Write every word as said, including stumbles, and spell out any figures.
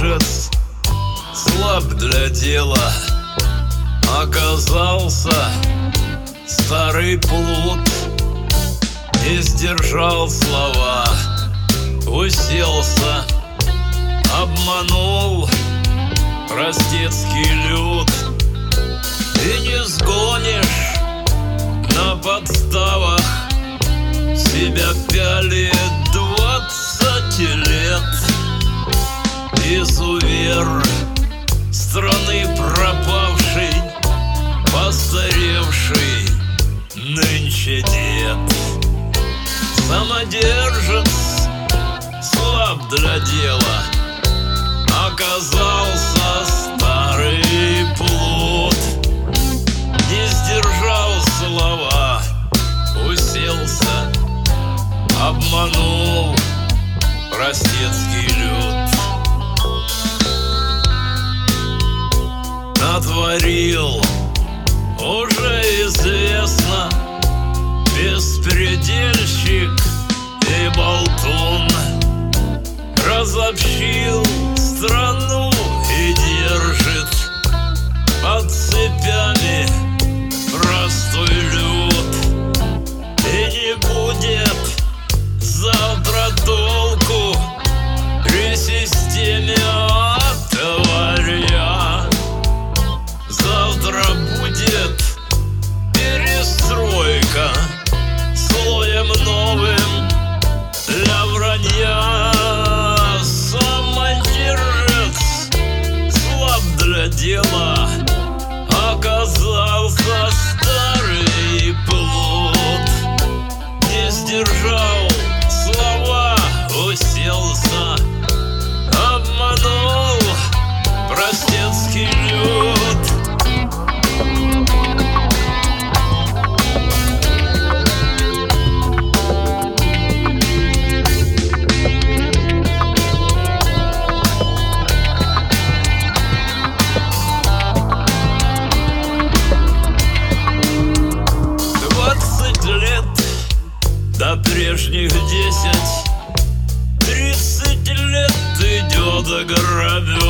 самодержец, слаб для дела. Оказался старый плут, не сдержал слова, уселся, обманул простецкий люд. И не сгонишь на подставах, себя пялит двадцать лет. Изувер страны пропавший, постаревший нынче дед. Самодержец, слаб для дела, оказался старый плут. Не сдержал слова, уселся, обманул простецкий люд. Натворил, уже известно, беспредельщик и болтун. Разобщил страну и держит под цепями простой люд. И не будет завтра толку при системе отваря. Завтра будет перестройка слоем новым для вранья. Самодержец, слаб для дела, оказался старый плут. Не сдержал слова, уселся, обманул простецкий люд. До прежних десять, тридцать лет идет грабеж.